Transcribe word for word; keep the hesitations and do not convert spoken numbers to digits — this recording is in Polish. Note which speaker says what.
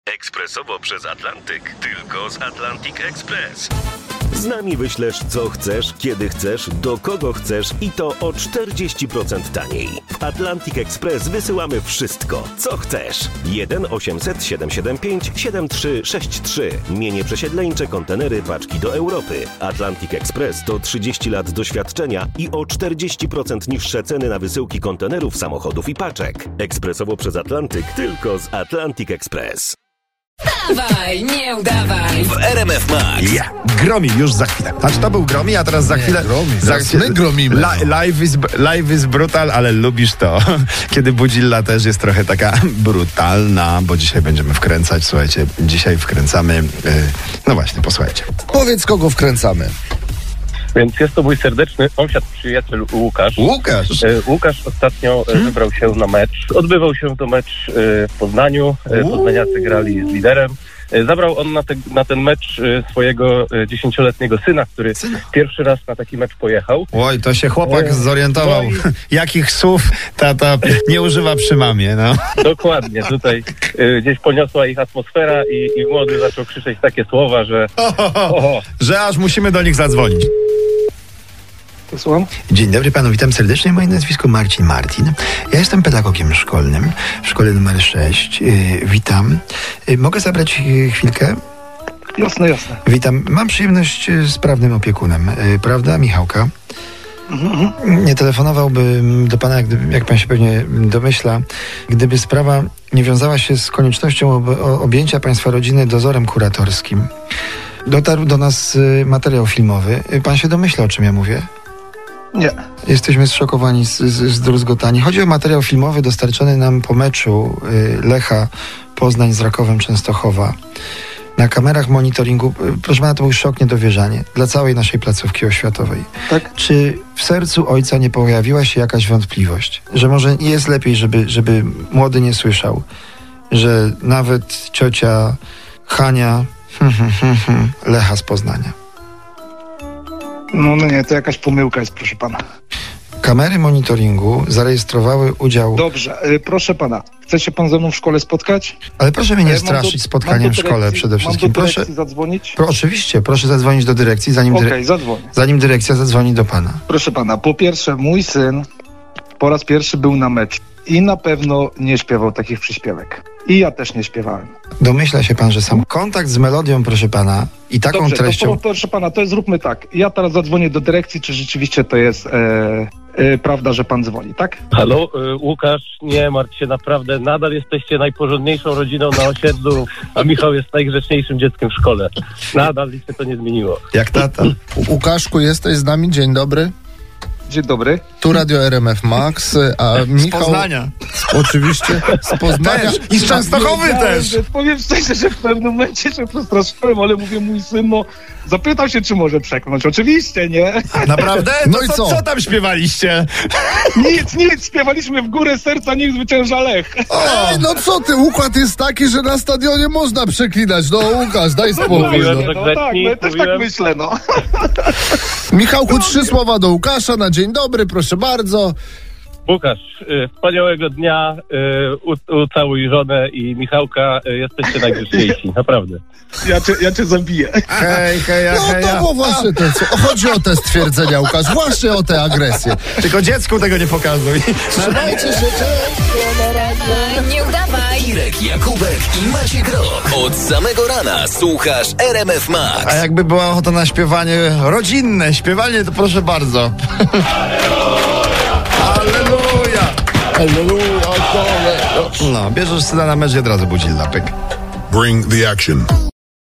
Speaker 1: Ekspresowo przez Atlantyk. Tylko z Atlantic Express. Z nami wyślesz co chcesz, kiedy chcesz, do kogo chcesz i to o czterdzieści procent taniej. W Atlantic Express wysyłamy wszystko, co chcesz. jeden osiemset siedemset siedemdziesiąt pięć siedemdziesiąt trzy sześćdziesiąt trzy. Mienie przesiedleńcze, kontenery, paczki do Europy. Atlantic Express to trzydzieści lat doświadczenia i o czterdzieści procent niższe ceny na wysyłki kontenerów, samochodów i paczek. Ekspresowo przez Atlantyk. Tylko z Atlantic Express.
Speaker 2: Dawaj, nie udawaj.
Speaker 3: W R M F Max.
Speaker 4: Ja, gromi już za chwilę. Znaczy to był gromi, a teraz za
Speaker 5: nie,
Speaker 4: chwilę...
Speaker 5: Gromi,
Speaker 4: za chwilę
Speaker 5: my gromimy.
Speaker 4: La, live, is, live is brutal, ale lubisz to. Kiedy Budzilla też jest trochę taka brutalna, bo dzisiaj będziemy wkręcać. Słuchajcie, dzisiaj wkręcamy... Yy, no właśnie, posłuchajcie.
Speaker 5: Powiedz, kogo wkręcamy.
Speaker 6: Więc jest to mój serdeczny sąsiad, przyjaciel Łukasz.
Speaker 4: Łukasz!
Speaker 6: E, Łukasz ostatnio hmm? wybrał się na mecz. Odbywał się to mecz e, w Poznaniu. E, Poznaniacy grali z Liderem. E, zabrał on na, te, na ten mecz e, swojego e, dziesięcioletniego syna, który syna. pierwszy raz na taki mecz pojechał.
Speaker 4: Oj, to się chłopak e, zorientował. No i... Jakich słów tata nie używa przy mamie, no.
Speaker 6: Dokładnie. Tutaj e, gdzieś poniosła ich atmosfera i, i młody zaczął krzyczeć takie słowa, że...
Speaker 4: Oho, oho. Że aż musimy do nich zadzwonić.
Speaker 6: Słucham?
Speaker 4: Dzień dobry panu, witam serdecznie. Moje nazwisko Marcin Martin. Ja jestem pedagogiem szkolnym w szkole numer sześć. Yy, witam. Yy, mogę zabrać yy, chwilkę?
Speaker 7: Jasne, jasne.
Speaker 4: Witam. Mam przyjemność yy, z prawnym opiekunem. Yy, prawda, Michałka? Mhm. Nie telefonowałbym do pana, jak, jak pan się pewnie domyśla, gdyby sprawa nie wiązała się z koniecznością ob- objęcia państwa rodziny dozorem kuratorskim. Dotarł do nas yy, materiał filmowy. Yy, pan się domyśla, o czym ja mówię?
Speaker 7: Nie.
Speaker 4: Jesteśmy zszokowani, z, z, zdruzgotani. Chodzi o materiał filmowy dostarczony nam po meczu y, Lecha Poznań z Rakowem Częstochowa. Na kamerach monitoringu, y, proszę pana, to był szok, niedowierzanie dla całej naszej placówki oświatowej.
Speaker 7: Tak?
Speaker 4: Czy w sercu ojca nie pojawiła się jakaś wątpliwość, że może jest lepiej, żeby, żeby młody nie słyszał, że nawet ciocia Hania hmm, hmm, hmm, hmm, Lecha z Poznania?
Speaker 7: No, no nie, to jakaś pomyłka jest, proszę pana.
Speaker 4: Kamery monitoringu zarejestrowały udział...
Speaker 7: Dobrze, y, proszę pana, chce się pan ze mną w szkole spotkać?
Speaker 4: Ale proszę mnie nie
Speaker 7: Ja
Speaker 4: straszyć
Speaker 7: do,
Speaker 4: spotkaniem w szkole przede wszystkim.
Speaker 7: Mam do dyrekcji
Speaker 4: Proszę
Speaker 7: zadzwonić?
Speaker 4: Pro, oczywiście, proszę zadzwonić do dyrekcji, zanim,
Speaker 7: Okej,
Speaker 4: dyre...
Speaker 7: zadzwonię.
Speaker 4: zanim dyrekcja zadzwoni do pana.
Speaker 7: Proszę pana, po pierwsze, mój syn po raz pierwszy był na meczu i na pewno nie śpiewał takich przyśpiewek. I ja też nie śpiewałem.
Speaker 4: Domyśla się pan, że sam kontakt z melodią, proszę pana, i taką
Speaker 7: Dobrze,
Speaker 4: treścią...
Speaker 7: to, proszę pana, to zróbmy tak. Ja teraz zadzwonię do dyrekcji, czy rzeczywiście to jest e, e, prawda, że pan dzwoni, tak?
Speaker 6: Halo, y, Łukasz, nie martw się, naprawdę, nadal jesteście najporządniejszą rodziną na osiedlu, a Michał jest najgrzeczniejszym dzieckiem w szkole. Nadal nic się to nie zmieniło.
Speaker 4: Jak tata.
Speaker 5: Łukaszku, jesteś z nami? Dzień dobry.
Speaker 7: Dzień dobry.
Speaker 5: Tu Radio R M F Max, a Michał...
Speaker 4: Z Poznania.
Speaker 5: Oczywiście, z Poznania.
Speaker 4: Też. I z Częstochowy
Speaker 7: Ja,
Speaker 4: też.
Speaker 7: Że, powiem szczerze, że w pewnym momencie się przestraszyłem, ale mówię, mój syn, no, zapytał się, czy może przekląć. Oczywiście, nie?
Speaker 4: Naprawdę?
Speaker 5: No
Speaker 4: To
Speaker 5: i
Speaker 4: co,
Speaker 5: co?
Speaker 4: co tam śpiewaliście?
Speaker 7: Nic, nic, śpiewaliśmy w górę serca, niech zwycięża Lech.
Speaker 5: Ej, no co ty, układ jest taki, że na stadionie można przeklinać. No Łukasz, daj spokój.
Speaker 6: Mówiłem,
Speaker 5: No.
Speaker 6: że-
Speaker 7: No tak,
Speaker 6: grzeczni,
Speaker 7: no, ja też
Speaker 6: mówiłem.
Speaker 7: tak myślę, no.
Speaker 5: Michałku, trzy słowa do Łukasza na dzień dobry, proszę bardzo.
Speaker 6: Łukasz, y, wspaniałego dnia, y, u, ucałuj żonę i Michałka, y, jesteście najgrzeczniejsi, naprawdę.
Speaker 7: Ja cię, ja cię zabiję.
Speaker 4: Hej, heja,
Speaker 5: No to
Speaker 4: heja.
Speaker 5: było właśnie to, co... Chodzi o te stwierdzenia, Łukasz, właśnie o tę agresję.
Speaker 4: Tylko dziecku tego nie pokazuj.
Speaker 5: Trzymajcie się, cześć.
Speaker 2: Dawaj, nie udawaj.
Speaker 3: Irek, Jakubek i Maciek Rok. Od samego rana słuchasz R M F Max.
Speaker 4: A jakby była ochota na śpiewanie rodzinne, śpiewanie, to proszę bardzo. Alleluja!
Speaker 5: Alleluja, Alleluja.
Speaker 4: No, bierzesz syna na mecz i od razu Budzilla, pyk.
Speaker 8: Bring the action.